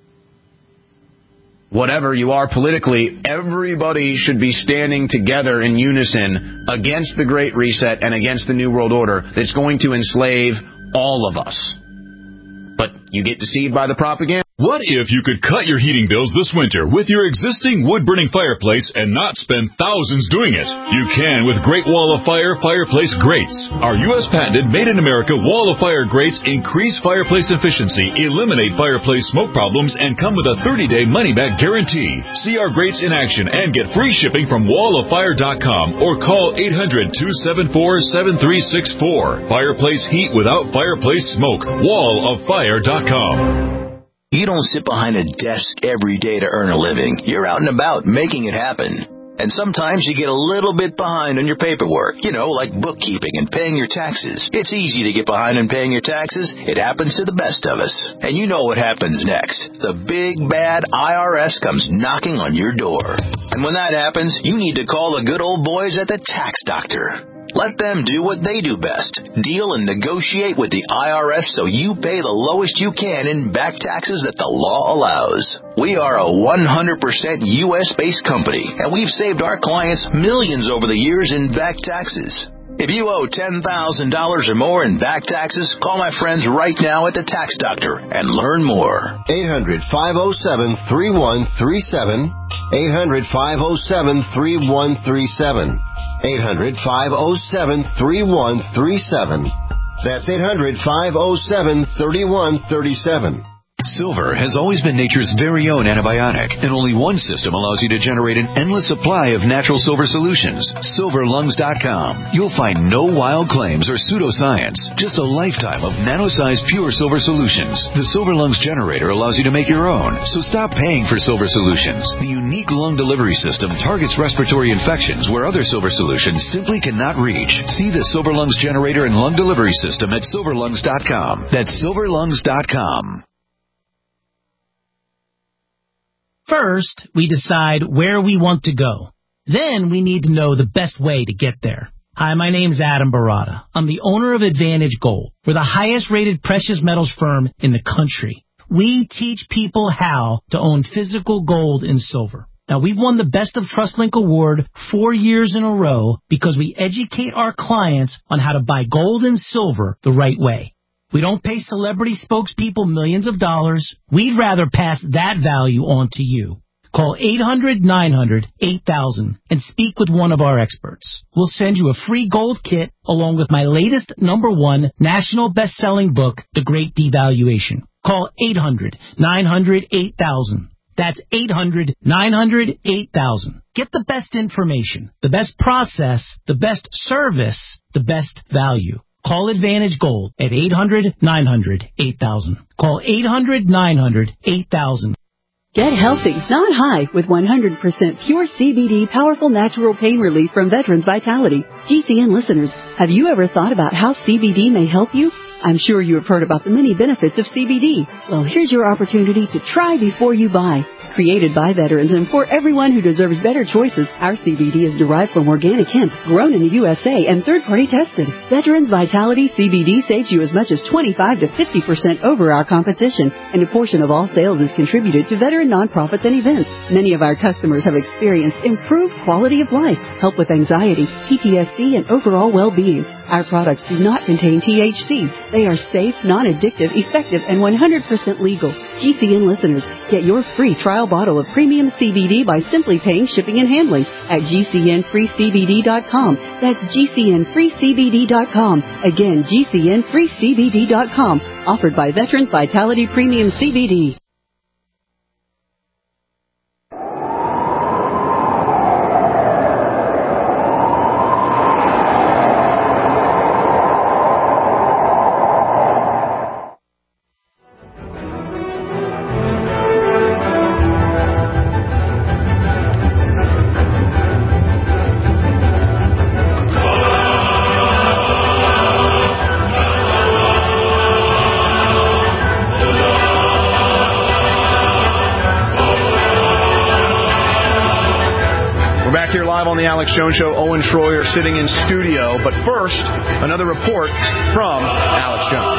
whatever you are politically, everybody should be standing together in unison against the Great Reset and against the New World Order that's going to enslave all of us. But you get deceived by the propaganda. What if you could cut your heating bills this winter with your existing wood-burning fireplace and not spend thousands doing it? You can with Great Wall of Fire Fireplace Grates. Our U S patented made-in-America Wall of Fire grates increase fireplace efficiency, eliminate fireplace smoke problems, and come with a thirty-day money-back guarantee. See our grates in action and get free shipping from wall of fire dot com or call eight hundred, two seven four, seven three six four. Fireplace heat without fireplace smoke. wall of fire dot com. You don't sit behind a desk every day to earn a living. You're out and about making it happen. And sometimes you get a little bit behind on your paperwork, you know, like bookkeeping and paying your taxes. It's easy to get behind on paying your taxes. It happens to the best of us. And you know what happens next. The big, bad I R S comes knocking on your door. And when that happens, you need to call the good old boys at the Tax Doctor. Let them do what they do best. Deal and negotiate with the I R S so you pay the lowest you can in back taxes that the law allows. We are a one hundred percent U S based company, and we've saved our clients millions over the years in back taxes. If you owe ten thousand dollars or more in back taxes, call my friends right now at the Tax Doctor and learn more. eight hundred, five oh seven, three one three seven. eight hundred, five oh seven, three one three seven. eight hundred, five oh seven, three one three seven. That's eight hundred, five oh seven, three one three seven. Silver has always been nature's very own antibiotic, and only one system allows you to generate an endless supply of natural silver solutions. silver lungs dot com. You'll find no wild claims or pseudoscience, just a lifetime of nano-sized pure silver solutions. The Silver Lungs generator allows you to make your own, so stop paying for silver solutions. The unique lung delivery system targets respiratory infections where other silver solutions simply cannot reach. See the Silver Lungs generator and lung delivery system at silver lungs dot com. That's silver lungs dot com. First, we decide where we want to go. Then we need to know the best way to get there. Hi, my name's Adam Barata. I'm the owner of Advantage Gold. We're the highest rated precious metals firm in the country. We teach people how to own physical gold and silver. Now, we've won the Best of TrustLink Award four years in a row because we educate our clients on how to buy gold and silver the right way. We don't pay celebrity spokespeople millions of dollars. We'd rather pass that value on to you. Call eight hundred, nine hundred, eight thousand and speak with one of our experts. We'll send you a free gold kit along with my latest number one national best-selling book, The Great Devaluation. Call eight hundred, nine hundred, eight thousand. That's eight hundred, nine hundred, eight thousand. Get the best information, the best process, the best service, the best value. Call Advantage Gold at eight hundred, nine hundred, eight thousand. Call eight hundred, nine hundred, eight thousand. Get healthy, not high, with one hundred percent pure C B D powerful natural pain relief from Veterans Vitality. G C N listeners, have you ever thought about how C B D may help you? I'm sure you have heard about the many benefits of C B D. Well, here's your opportunity to try before you buy. Created by veterans and for everyone who deserves better choices, our C B D is derived from organic hemp, grown in the U S A and third-party tested. Veterans Vitality C B D saves you as much as twenty-five to fifty percent over our competition, and a portion of all sales is contributed to veteran nonprofits and events. Many of our customers have experienced improved quality of life, help with anxiety, P T S D, and overall well-being. Our products do not contain T H C. They are safe, non-addictive, effective, and one hundred percent legal. G C N listeners, get your free trial bottle of premium C B D by simply paying shipping and handling at G C N free C B D dot com. That's G C N free C B D dot com. Again, G C N free C B D dot com. Offered by Veterans Vitality Premium C B D. On the Alex Jones Show, Owen Schroyer sitting in studio. But first, another report from Alex Jones.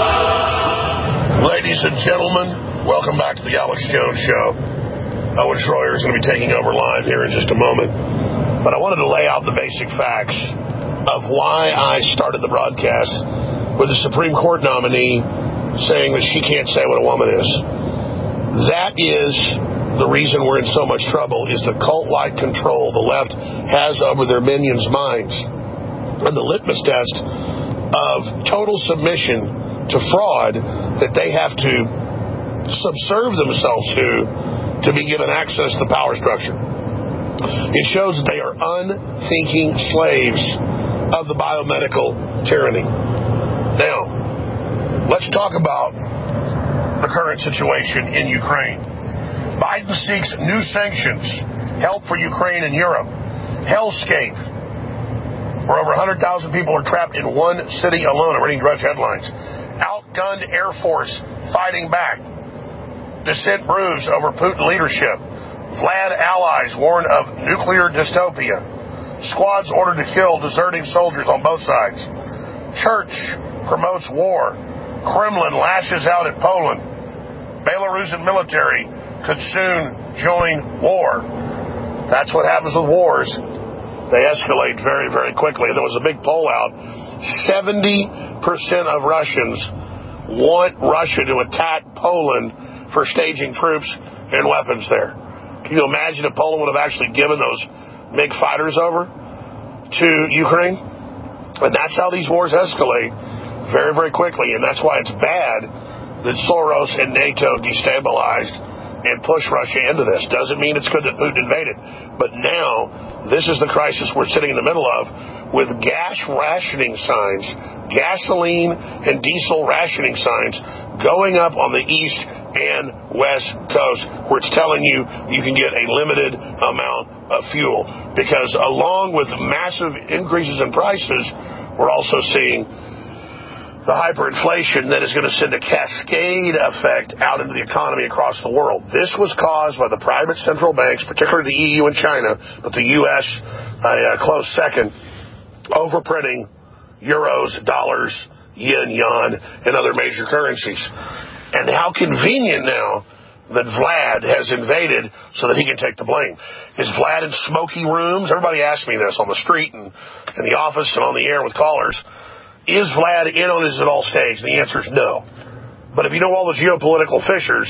Ladies and gentlemen, welcome back to the Alex Jones Show. Owen Schroyer is going to be taking over live here in just a moment. But I wanted to lay out the basic facts of why I started the broadcast with the Supreme Court nominee saying that she can't say what a woman is. That is the reason we're in so much trouble, is the cult-like control the left has over their minions' minds. And the litmus test of total submission to fraud that they have to subserve themselves to to be given access to the power structure. It shows that they are unthinking slaves of the biomedical tyranny. Now, let's talk about the current situation in Ukraine. Biden seeks new sanctions, help for Ukraine and Europe. Hellscape, where over one hundred thousand people are trapped in one city alone. I'm reading Drudge headlines. Outgunned Air Force fighting back. Dissent brews over Putin leadership. Vlad allies warn of nuclear dystopia. Squads ordered to kill deserting soldiers on both sides. Church promotes war. Kremlin lashes out at Poland. Belarusian military could soon join war. That's what happens with wars. they escalate very, very quickly. There was a big poll out. seventy percent of Russians want Russia to attack Poland for staging troops and weapons there. Can you imagine if Poland would have actually given those MiG fighters over to Ukraine? And that's how these wars escalate very, very quickly. And that's why it's bad that Soros and NATO destabilized and pushed Russia into this. Doesn't mean it's good that Putin invaded. But now, this is the crisis we're sitting in the middle of with gas rationing signs, gasoline and diesel rationing signs going up on the east and west coast, where it's telling you you can get a limited amount of fuel. Because along with massive increases in prices, we're also seeing the hyperinflation that is going to send a cascade effect out into the economy across the world. This was caused by the private central banks, particularly the E U and China, but the U S a, a close second, overprinting euros, dollars, yen, yuan, and other major currencies. And how convenient now that Vlad has invaded so that he can take the blame. Is Vlad in smoky rooms? Everybody asks me this on the street and in the office and on the air with callers. Is Vlad in on it at all staged? And the answer is no. But if you know all the geopolitical fissures,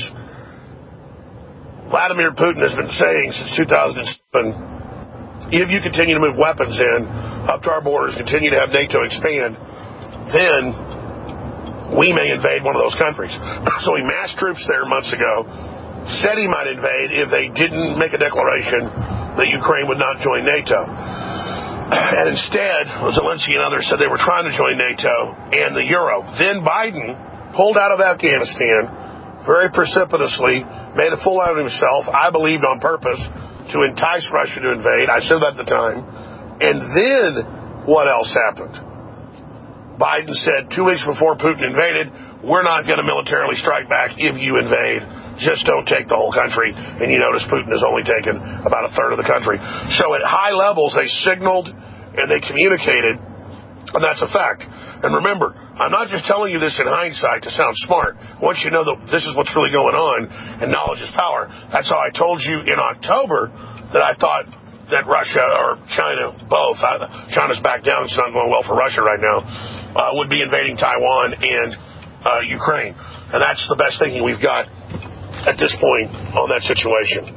Vladimir Putin has been saying since two thousand seven, if you continue to move weapons in up to our borders, continue to have NATO expand, then we may invade one of those countries. So he massed troops there months ago, said he might invade if they didn't make a declaration that Ukraine would not join NATO. And instead, Zelensky and others said they were trying to join NATO and the Euro. Then Biden pulled out of Afghanistan very precipitously, made a fool out of himself, I believed on purpose, to entice Russia to invade. I said that at the time. And then what else happened? Biden said two weeks before Putin invaded, we're not going to militarily strike back if you invade. Just don't take the whole country. And you notice Putin has only taken about a third of the country. So at high levels, they signaled and they communicated, and that's a fact. And remember, I'm not just telling you this in hindsight to sound smart. Once you know that this is what's really going on, and knowledge is power. That's how I told you in October that I thought that Russia or China, both, China's back down, it's not going well for Russia right now, uh, would be invading Taiwan and uh, Ukraine. And that's the best thinking we've got at this point on that situation.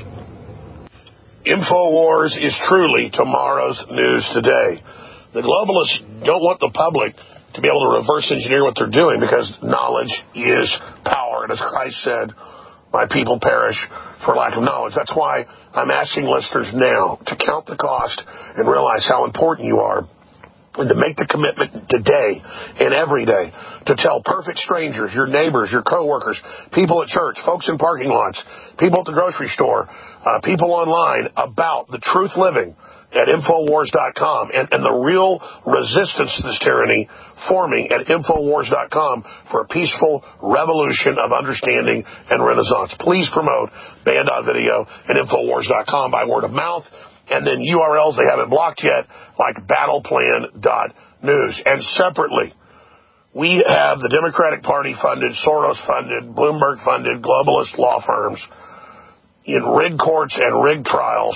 InfoWars is truly tomorrow's news today. The globalists don't want the public to be able to reverse engineer what they're doing because knowledge is power. And as Christ said, my people perish for lack of knowledge. That's why I'm asking listeners now to count the cost and realize how important you are, and to make the commitment today and every day to tell perfect strangers, your neighbors, your coworkers, people at church, folks in parking lots, people at the grocery store, uh, people online about the truth living at InfoWars dot com and, and the real resistance to this tyranny forming at InfoWars dot com for a peaceful revolution of understanding and renaissance. Please promote Band on Video and InfoWars dot com by word of mouth. And then U R Ls they haven't blocked yet, like battleplan dot news. And separately, we have the Democratic Party funded, Soros funded, Bloomberg funded, globalist law firms in rigged courts and rigged trials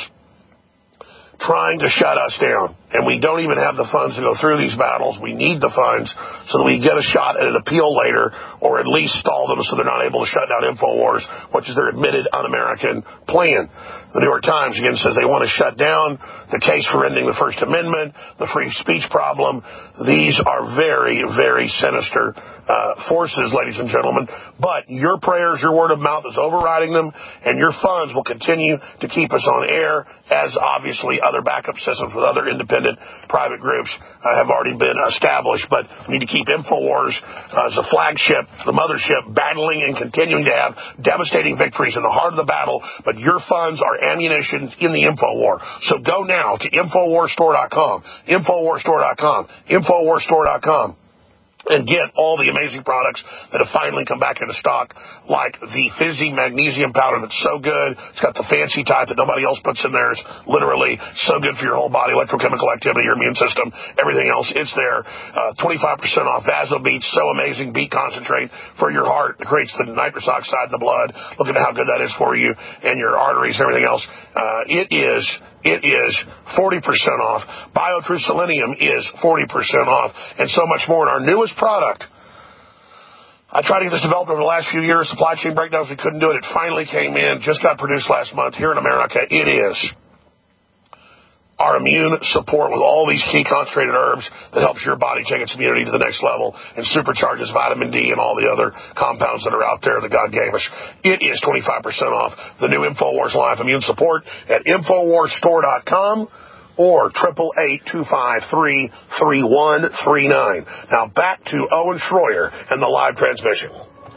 trying to shut us down. And we don't even have the funds to go through these battles. We need the funds so that we get a shot at an appeal later, or at least stall them so they're not able to shut down InfoWars, which is their admitted un-American plan. The New York Times, again, says they want to shut down the case for ending the First Amendment, the free speech problem. These are very, very sinister uh, forces, ladies and gentlemen. But your prayers, your word of mouth is overriding them, and your funds will continue to keep us on air, as obviously other backup systems with other independent private groups uh, have already been established. But we need to keep InfoWars uh, as a flagship, the mothership, battling and continuing to have devastating victories in the heart of the battle. But your funds are ammunition in the InfoWar. So go now to InfoWars Store dot com, InfoWars Store dot com, InfoWars Store dot com. And get all the amazing products that have finally come back into stock, like the fizzy magnesium powder that's so good. It's got the fancy type that nobody else puts in there. It's literally so good for your whole body, electrochemical activity, your immune system, everything else. It's there. Uh, twenty-five percent off VasoBeat, so amazing. Beat concentrate for your heart. It creates the nitrous oxide in the blood. Look at how good that is for you and your arteries and everything else. Uh, it is it is forty percent off. BioTrue Selenium is forty percent off, and so much more. And our newest product, I tried to get this developed over the last few years. Supply chain breakdowns, we couldn't do it. It finally came in, just got produced last month here in America. It is our immune support with all these key concentrated herbs that helps your body take its immunity to the next level and supercharges vitamin D and all the other compounds that are out there that God gave us. It is twenty-five percent off the new InfoWars Life Immune Support at Infowars Store dot com or eight eight eight, two five three, three one three nine. Now back to Owen Schroyer and the live transmission.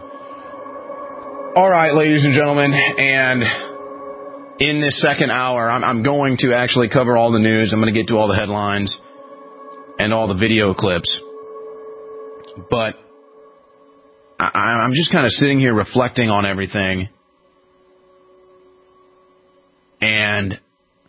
All right, ladies and gentlemen, and in this second hour, I'm, I'm going to actually cover all the news. I'm going to get to all the headlines and all the video clips. But I, I'm just kind of sitting here reflecting on everything. And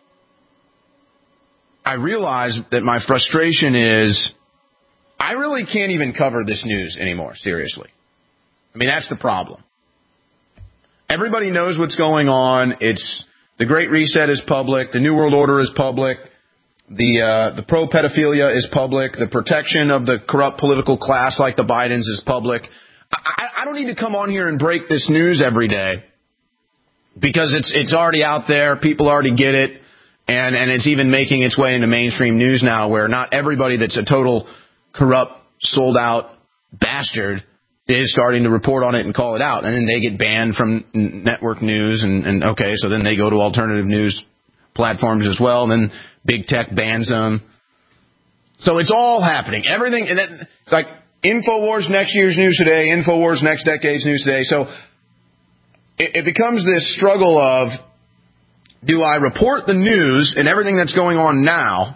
I realize that my frustration is I really can't even cover this news anymore, seriously. I mean, that's the problem. Everybody knows what's going on. It's the Great Reset is public. The New World Order is public. The uh, the pro-pedophilia is public. The protection of the corrupt political class like the Bidens is public. I, I don't need to come on here and break this news every day because it's it's already out there. People already get it. And, and it's even making its way into mainstream news now where not everybody that's a total corrupt, sold-out bastard is starting to report on it and call it out. And then they get banned from network news. And, and okay, so then they go to alternative news platforms as well. And then big tech bans them. So it's all happening. Everything. And then it's like InfoWars next year's news today, InfoWars next decade's news today. So it, it becomes this struggle of, do I report the news and everything that's going on now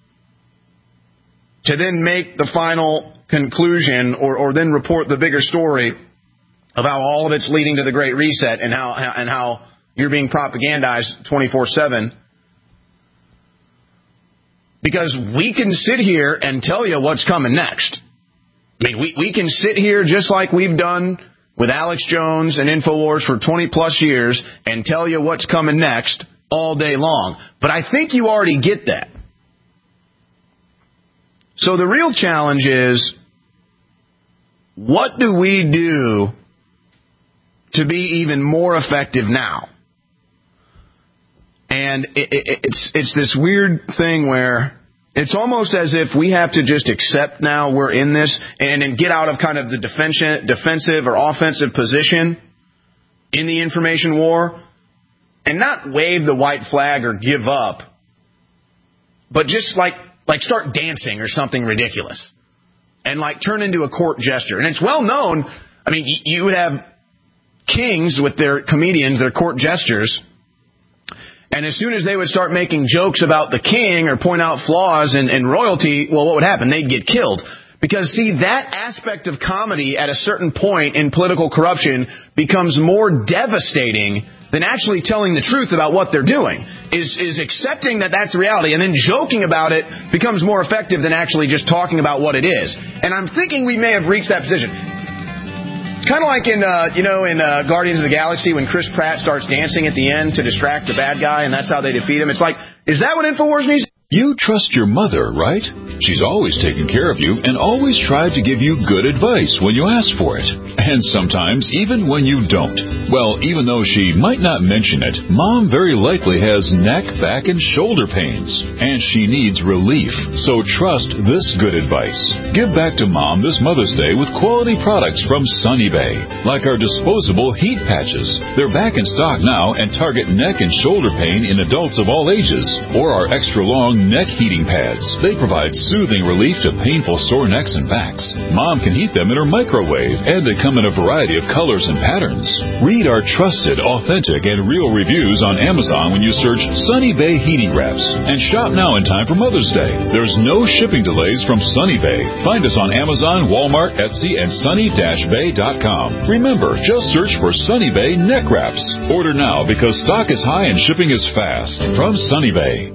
to then make the final conclusion or, or then report the bigger story of how all of it's leading to the Great Reset and how, how and how you're being propagandized twenty-four seven? Because we can sit here and tell you what's coming next. I mean, we, we can sit here just like we've done with Alex Jones and InfoWars for twenty plus years and tell you what's coming next all day long. But I think you already get that. So the real challenge is, what do we do to be even more effective now? And it, it, it's it's this weird thing where it's almost as if we have to just accept now we're in this and, and get out of kind of the defensive, defensive or offensive position in the information war and not wave the white flag or give up, but just like like start dancing or something ridiculous and like turn into a court jester. And it's well known. I mean, you would have kings with their comedians, their court jesters. And as soon as they would start making jokes about the king or point out flaws in, in royalty, well, what would happen? They'd get killed. Because, see, that aspect of comedy at a certain point in political corruption becomes more devastating than actually telling the truth about what they're doing. Is is accepting that that's the reality and then joking about it becomes more effective than actually just talking about what it is. And I'm thinking we may have reached that position. It's kind of like in, uh, you know, in uh, Guardians of the Galaxy when Chris Pratt starts dancing at the end to distract the bad guy, and that's how they defeat him. It's like, is that what InfoWars needs? You trust your mother, right? She's always taken care of you and always tried to give you good advice when you ask for it. And sometimes even when you don't. Well, even though she might not mention it, Mom very likely has neck, back, and shoulder pains. And she needs relief. So trust this good advice. Give back to Mom this Mother's Day with quality products from Sunny Bay. Like our disposable heat patches. They're back in stock now and target neck and shoulder pain in adults of all ages. Or our extra long neck heating pads. They provide soothing relief to painful sore necks and backs. Mom can heat them in her microwave, and they come in a variety of colors and patterns. Read our trusted, authentic, and real reviews on Amazon when you search Sunny Bay Heating Wraps. And shop now in time for Mother's Day. There's no shipping delays from Sunny Bay. Find us on Amazon, Walmart, Etsy, and sunny dash bay dot com. Remember, just search for Sunny Bay Neck Wraps. Order now because stock is high and shipping is fast. From Sunny Bay.